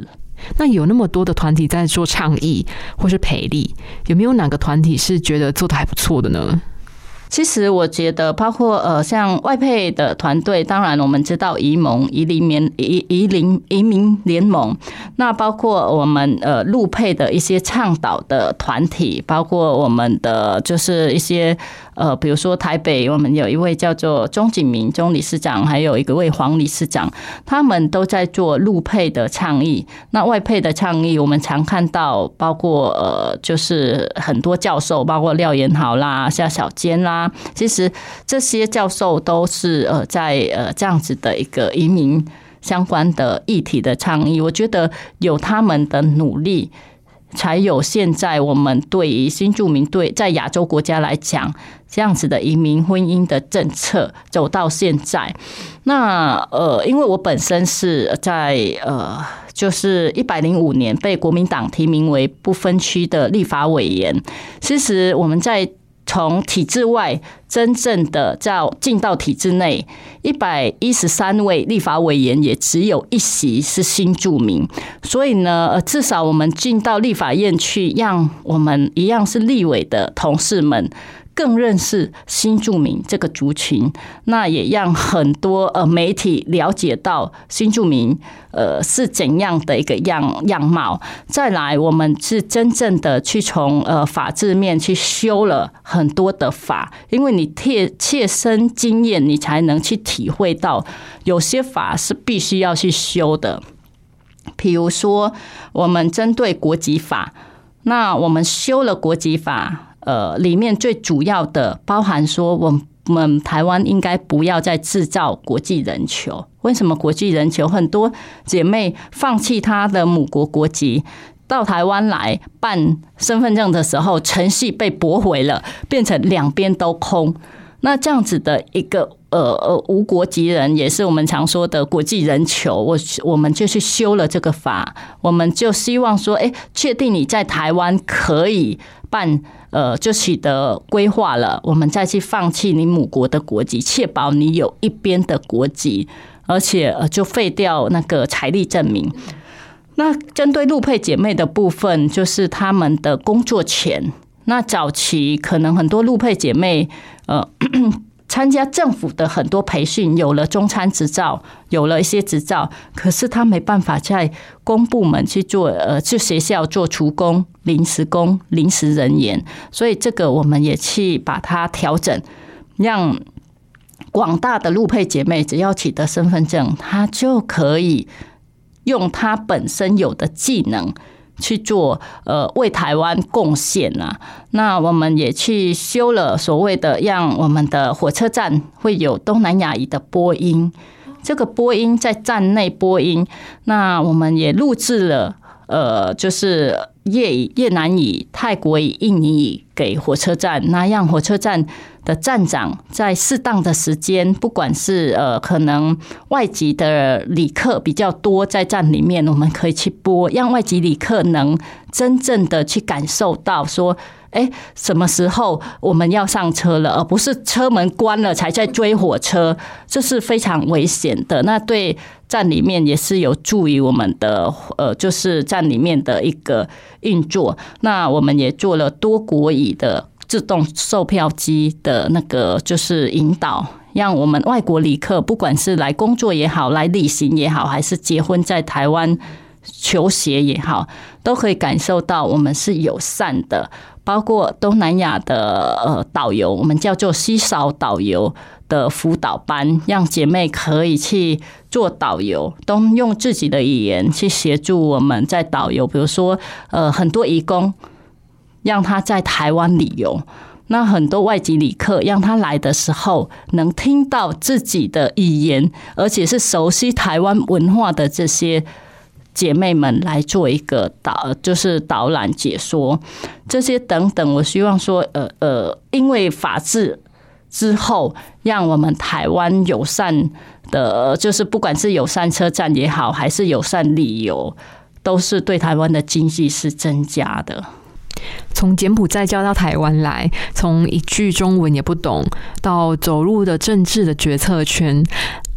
S1: 那有那么多的团体在做倡议或是培力，有没有哪个团体是觉得做得还不错的呢？
S2: 其实我觉得，包括呃像外配的团队，当然我们知道移盟、移民联、移移民移民联盟，那包括我们呃陆配的一些倡导的团体，包括我们的就是一些呃，比如说台北，我们有一位叫做钟景明钟理事长，还有一个位黄理事长，他们都在做陆配的倡议。那外配的倡议，我们常看到，包括呃就是很多教授，包括廖延豪啦、夏小坚啦。其实这些教授都是呃在呃这样子的一个移民相关的议题的倡议，我觉得有他们的努力，才有现在我们对于新住民对在亚洲国家来讲，这样子的移民婚姻的政策走到现在。那呃，因为我本身是在呃。就是一百零五年被国民党提名为不分区的立法委员，其实我们在从体制外真正的在进到体制内，一百一十三位立法委员也只有一席是新住民，所以呢，至少我们进到立法院去，让我们一样是立委的同事们更认识新住民这个族群，那也让很多呃媒体了解到新住民呃是怎样的一个样样貌。再来，我们是真正的去从呃法制面去修了很多的法，因为你切切身经验，你才能去体会到有些法是必须要去修的。比如说，我们针对国籍法，那我们修了国籍法。呃，里面最主要的包含说，我们台湾应该不要再制造国际人球。为什么国际人球？很多姐妹放弃她的母国国籍，到台湾来办身份证的时候，程序被驳回了，变成两边都空。那这样子的一个呃呃无国籍人，也是我们常说的国际人球，我我们就去修了这个法，我们就希望说，哎，确定你在台湾可以办。呃，就取得规划了，我们再去放弃你母国的国籍，确保你有一边的国籍，而且呃就废掉那个财力证明。那针对陆配姐妹的部分，就是他们的工作权。那早期可能很多陆配姐妹，呃。参加政府的很多培训，有了中餐执照，有了一些执照，可是他没办法在公部门去做，呃，去学校做厨工、临时工、临时人员，所以这个我们也去把它调整，让广大的陆配姐妹只要取得身份证，她就可以用她本身有的技能。去做呃为台湾贡献啊，那我们也去修了所谓的让我们的火车站会有东南亚语的播音，这个播音在站内播音，那我们也录制了呃就是越语、越南语、泰国语、印尼语给火车站，那让火车站的站长在适当的时间，不管是呃可能外籍的旅客比较多在站里面，我们可以去播，让外籍旅客能真正的去感受到说，哎，什么时候我们要上车了，而不是车门关了才在追火车，这是非常危险的。那对站里面也是有助于我们的呃，就是站里面的一个运作。那我们也做了多国语的自动售票机的那个就是引导，让我们外国旅客不管是来工作也好，来旅行也好，还是结婚在台湾求学也好，都可以感受到我们是友善的。包括东南亚的呃导游，我们叫做稀少导游的辅导班，让姐妹可以去做导游，都用自己的语言去协助我们在导游。比如说呃很多移工，让他在台湾旅游，那很多外籍旅客让他来的时候能听到自己的语言，而且是熟悉台湾文化的这些姐妹们来做一个导，就是导览解说这些等等。我希望说，呃呃，因为法治之后，让我们台湾友善的，就是不管是友善车站也好，还是友善旅游，都是对台湾的经济是增加的。
S1: 从柬埔寨交到台湾来，从一句中文也不懂，到走入的政治的决策圈。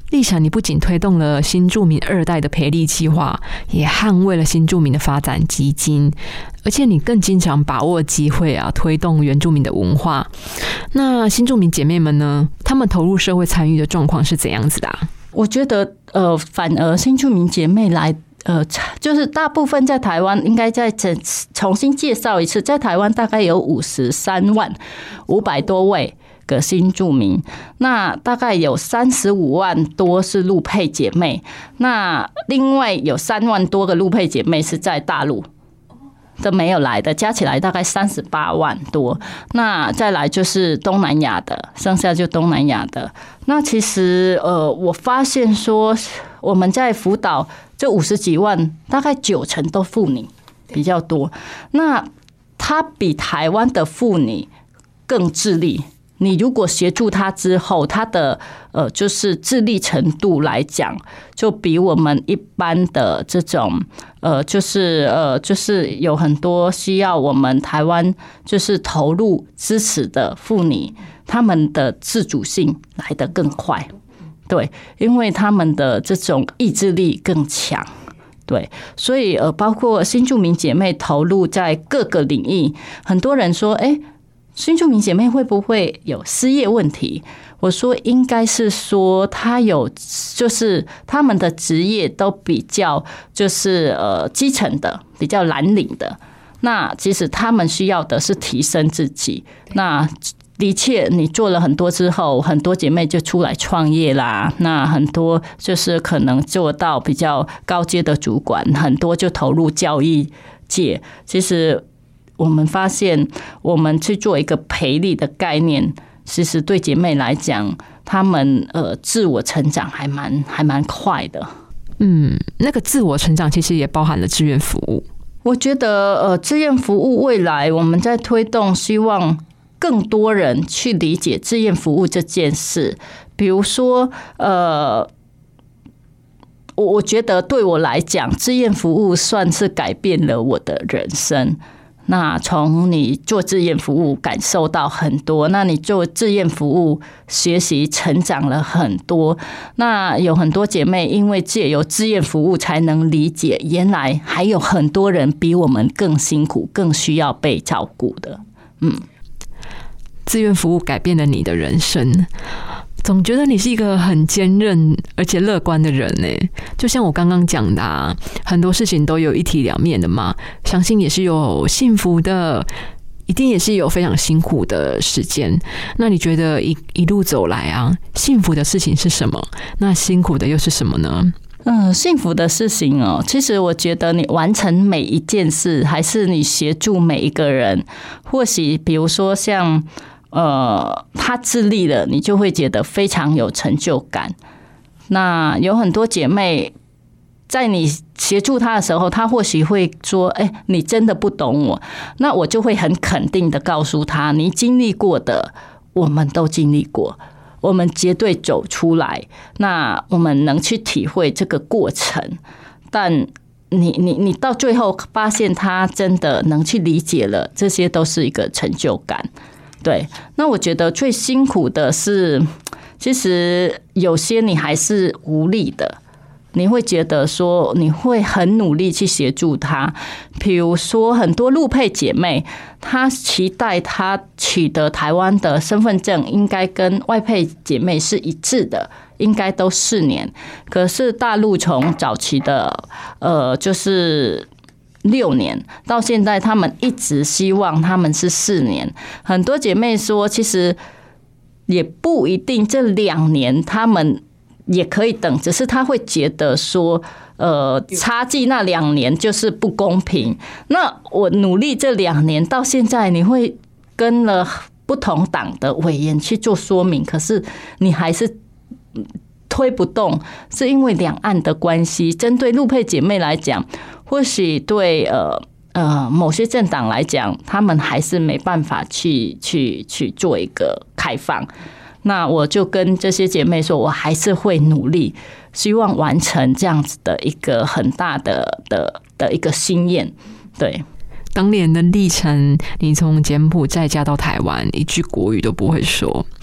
S1: 立宸，你不仅推动了新住民二代的培力计划，也捍卫了新住民的发展基金，而且你更经常把握机会啊，推动原住民的文化。那新住民姐妹们呢？她们投入社会参与的状况是怎样子的啊？
S2: 我觉得，呃，反而新住民姐妹来。呃，就是大部分在台湾，应该再重新介绍一次，在台湾大概有五十三万五百多位个新住民，那大概有三十五万多是陆配姐妹，那另外有三万多个陆配姐妹是在大陆都没有来的，加起来大概三十八万多。那再来就是东南亚的，剩下就东南亚的。那其实呃，我发现说我们在辅导这五十几万，大概九成都妇女比较多。那他比台湾的妇女更自立。你如果协助他之后，他的呃就是自立程度来讲，就比我们一般的这种呃就是呃就是有很多需要我们台湾就是投入支持的妇女，他们的自主性来得更快，对，因为他们的这种意志力更强。对，所以呃，包括新住民姐妹投入在各个领域，很多人说，哎。新住民姐妹会不会有失业问题？我说应该是说，她有，就是他们的职业都比较就是呃基层的，比较蓝领的。那其实他们需要的是提升自己。那的确，你做了很多之后，很多姐妹就出来创业啦。那很多就是可能做到比较高阶的主管，很多就投入教育界。其实。我们发现，我们去做一个培力的概念，其实对姐妹来讲，她们呃自我成长还蛮还蛮快的。
S1: 嗯，那个自我成长其实也包含了志愿服务。
S2: 我觉得呃，志愿服务未来我们在推动，希望更多人去理解志愿服务这件事。比如说呃。我觉得对我来讲，志愿服务算是改变了我的人生。那从你做志愿服务感受到很多，那你做志愿服务学习成长了很多。那有很多姐妹因为借由志愿服务才能理解，原来还有很多人比我们更辛苦，更需要被照顾的。嗯，
S1: 志愿服务改变了你的人生。总觉得你是一个很坚韧而且乐观的人呢，就像我刚刚讲的啊，很多事情都有一体两面的嘛，相信也是有幸福的，一定也是有非常辛苦的时间。那你觉得一一路走来啊，幸福的事情是什么？那辛苦的又是什么呢？
S2: 嗯，幸福的事情哦，其实我觉得你完成每一件事，还是你协助每一个人，或许比如说像。呃，他自立了，你就会觉得非常有成就感。那有很多姐妹在你协助他的时候，他或许会说：“哎、欸，你真的不懂我。”那我就会很肯定的告诉他：“你经历过的，我们都经历过，我们绝对走出来。那我们能去体会这个过程，但。”你你你到最后发现他真的能去理解了，这些都是一个成就感。对，那我觉得最辛苦的是，其实有些你还是无力的，你会觉得说你会很努力去协助他。比如说很多陆配姐妹，她期待她取得台湾的身份证应该跟外配姐妹是一致的，应该都四年。可是大陆从早期的呃就是六年到现在，他们一直希望他们是四年。很多姐妹说，其实也不一定这两年他们也可以等，只是他会觉得说，呃，差距那两年就是不公平。那我努力这两年到现在，你会跟了不同党的委员去做说明，可是你还是推不动，是因为两岸的关系。针对陆配姐妹来讲，或许对呃呃某些政党来讲，他们还是没办法去去去做一个开放。那我就跟这些姐妹说，我还是会努力，希望完成这样子的一个很大的的的一个心愿。对，
S1: 当年的历程，你从柬埔寨嫁到台湾，一句国语都不会说。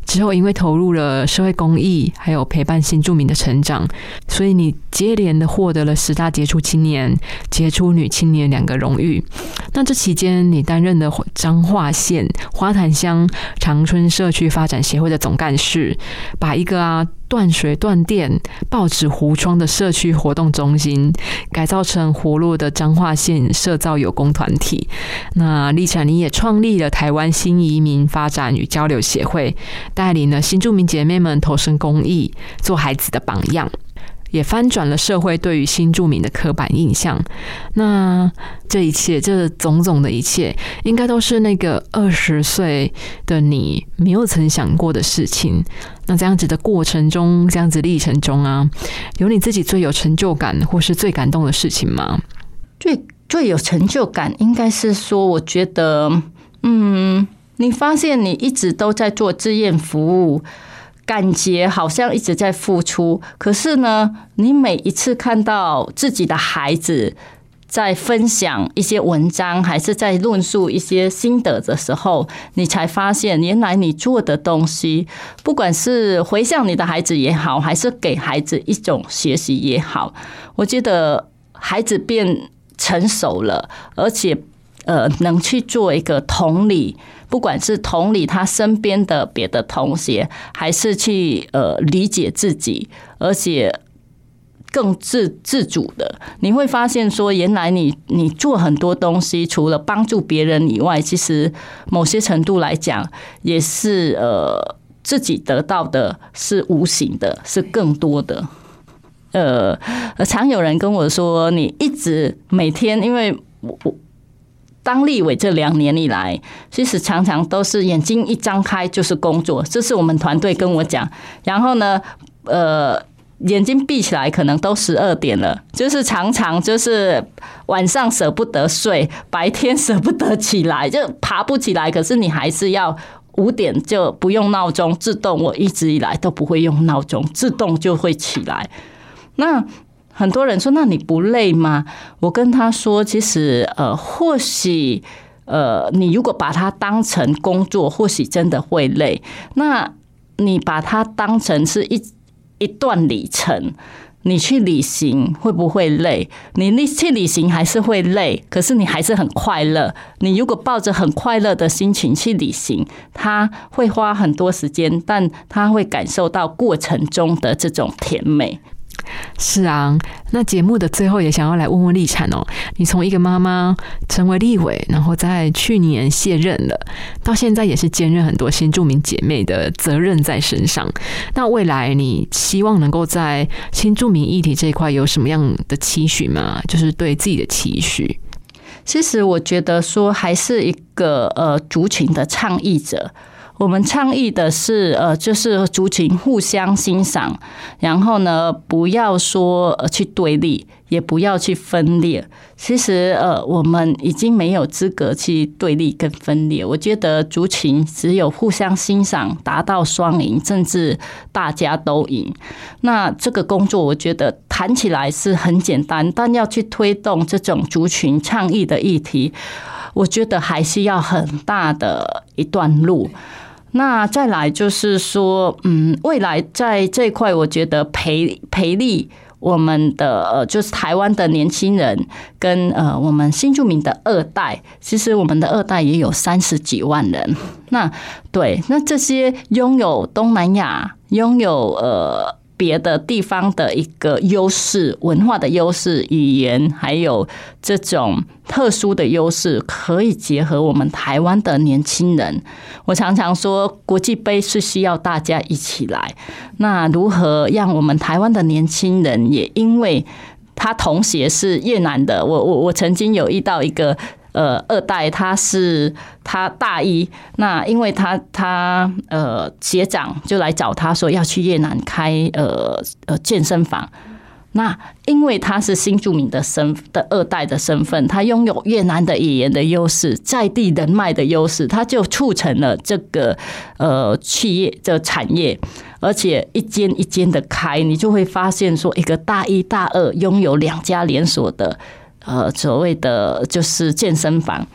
S1: 之后因为投入了社会公益，还有陪伴新住民的成长，所以你接连的获得了十大杰出青年、杰出女青年两个荣誉。那这期间，你担任了彰化县花坛乡长春社区发展协会的总干事，把一个啊断水断电、报纸糊窗的社区活动中心改造成活络的彰化县社造有功团体。那立产你也创立了台湾新移民发展与交流协会，带领了新住民姐妹们投身公益，做孩子的榜样，也翻转了社会对于新住民的刻板印象。那这一切，这种种的一切，应该都是那个二十岁的你没有曾想过的事情。那这样子的过程中，这样子历程中啊，有你自己最有成就感或是最感动的事情吗？
S2: 最最有成就感应该是说，我觉得，嗯，你发现你一直都在做志愿服务，感觉好像一直在付出，可是呢，你每一次看到自己的孩子在分享一些文章，还是在论述一些心得的时候，你才发现原来你做的东西，不管是回向你的孩子也好，还是给孩子一种学习也好，我觉得孩子变成熟了，而且呃能去做一个同理，不管是同理他身边的别的同学，还是去呃理解自己，而且更自自主的，你会发现说，原来你你做很多东西，除了帮助别人以外，其实某些程度来讲，也是呃自己得到的是无形的，是更多的。呃，常有人跟我说，你一直每天，因为我我当立委这两年以来，其实常常都是眼睛一张开就是工作，这是我们团队跟我讲。然后呢，呃。眼睛闭起来可能都十二点了，就是常常就是晚上舍不得睡，白天舍不得起来，就爬不起来，可是你还是要五点就不用闹钟，自动，我一直以来都不会用闹钟，自动就会起来。那很多人说，那你不累吗？我跟他说，其实呃，或许呃，你如果把它当成工作，或许真的会累。那你把它当成是一一段里程，你去旅行会不会累？你去旅行还是会累，可是你还是很快乐。你如果抱着很快乐的心情去旅行，他会花很多时间，但他会感受到过程中的这种甜美。
S1: 是啊，那节目的最后也想要来问问立产哦，你从一个妈妈成为立委，然后在去年卸任了，到现在也是兼任很多新住民姐妹的责任在身上。那未来你希望能够在新住民议题这一块有什么样的期许吗？就是对自己的期许。
S2: 其实我觉得说，还是一个呃族群的倡议者。我们倡议的是，呃，就是族群互相欣赏，然后呢，不要说呃去对立，也不要去分裂。其实，呃，我们已经没有资格去对立跟分裂。我觉得族群只有互相欣赏，达到双赢，甚至大家都赢。那这个工作，我觉得谈起来是很简单，但要去推动这种族群倡议的议题，我觉得还是要很大的一段路。那再来就是说，嗯，未来在这一块，我觉得培培力我们的呃，就是台湾的年轻人跟呃我们新住民的二代，其实我们的二代也有三十几万人。那对，那这些拥有东南亚、拥有呃别的地方的一个优势，文化的优势、语言，还有这种特殊的优势，可以结合我们台湾的年轻人。我常常说，国际杯是需要大家一起来。那如何让我们台湾的年轻人也因为他同学是越南的，我我我曾经有遇到一个。呃，二代他是他大一，那因为他他呃学长就来找他说要去越南开呃呃健身房，那因为他是新住民的身的二代的身份，他拥有越南的语言的优势，在地人脉的优势，他就促成了这个呃企业的产业，而且一间一间的开，你就会发现说，一个大一大二拥有两家连锁的。呃，所谓的就是健身房，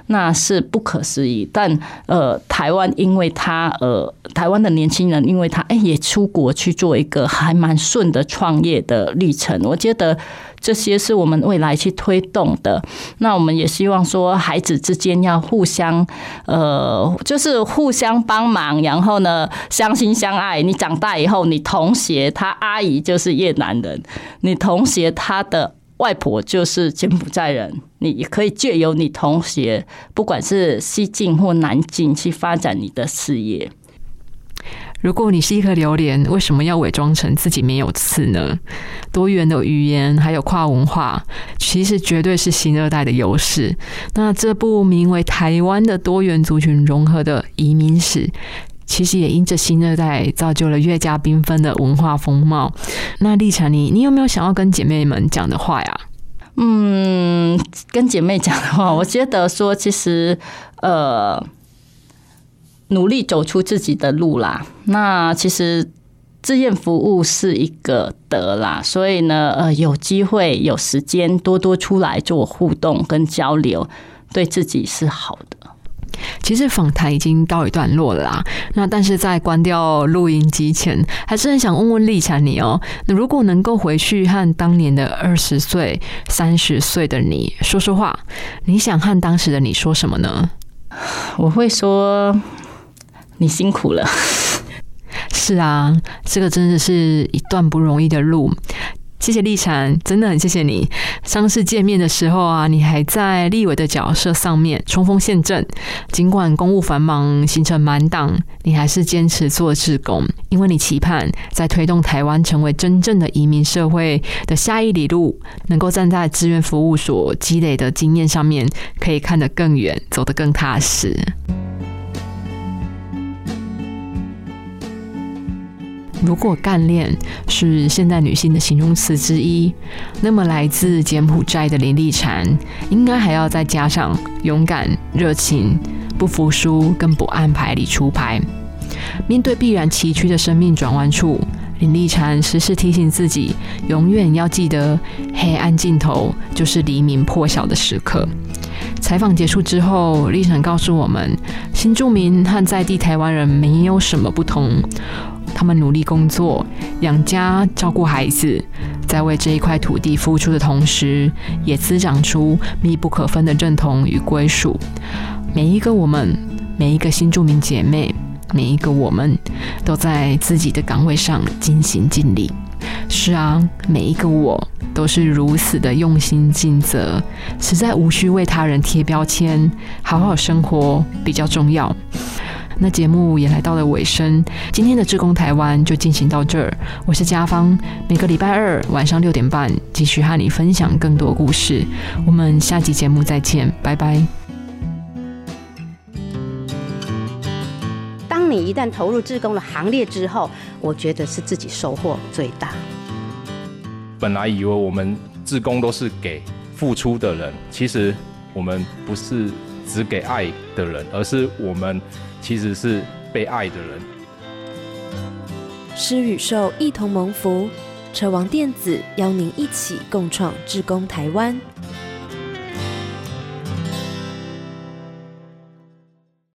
S2: 那是不可思议。但呃，台湾因为他呃，台湾的年轻人因为他哎、欸、也出国去做一个还蛮顺的创业的历程，我觉得这些是我们未来去推动的。那我们也希望说，孩子之间要互相，呃，就是互相帮忙，然后呢，相亲相爱。你长大以后，你同学他阿姨就是越南人，你同学他的外婆就是柬埔寨人，你也可以借由你同学，不管是西进或南进，去发展你的事业。
S1: 如果你是一颗榴莲，为什么要伪装成自己没有刺呢？多元的语言还有跨文化，其实绝对是新二代的优势。那这部名为《台湾的多元族群融合的移民史》，其实也因着新二代造就了越加缤纷的文化风貌。那丽嬋，你你有没有想要跟姐妹们讲的话呀？
S2: 嗯，跟姐妹讲的话，我觉得说，其实呃。努力走出自己的路啦。那其实志愿服务是一个德啦，所以呢，呃，有机会有时间多多出来做互动跟交流，对自己是好的。
S1: 其实访谈已经告一段落了啦，那但是在关掉录音机前，还是很想问问丽嬋你哦，那如果能够回去和当年的二十岁、三十岁的你说说话，你想和当时的你说什么呢？
S2: 我会说。你辛苦了。
S1: 是啊，这个真的是一段不容易的路。谢谢丽嬋，真的很谢谢你。上次见面的时候啊，你还在立委的角色上面冲锋陷阵，尽管公务繁忙，行程满档，你还是坚持做志工，因为你期盼在推动台湾成为真正的移民社会的下一里路，能够站在志愿服务所积累的经验上面，可以看得更远，走得更踏实。如果干练是现代女性的形容词之一，那么来自柬埔寨的林丽嬋应该还要再加上勇敢、热情、不服输跟不按牌理出牌。面对必然崎岖的生命转弯处，林丽嬋时时提醒自己，永远要记得黑暗尽头就是黎明破晓的时刻。采访结束之后，丽嬋告诉我们，新住民和在地台湾人没有什么不同，他们努力工作、养家、照顾孩子，在为这一块土地付出的同时，也滋长出密不可分的认同与归属。每一个我们，每一个新住民姐妹，每一个我们，都在自己的岗位上尽心尽力。是啊，每一个我都是如此的用心尽责，实在无需为他人贴标签，好好生活比较重要。那节目也来到了尾声，今天的志工台湾就进行到这儿。我是家芳，每个礼拜二晚上六点半继续和你分享更多故事。我们下集节目再见，拜拜。
S3: 当你一旦投入志工的行列之后，我觉得是自己收获最大。
S4: 本来以为我们志工都是给付出的人，其实我们不是只给爱的人，而是我们其实是被爱的人。
S5: 施与受一同蒙福，车王电子邀您一起共创志工台湾。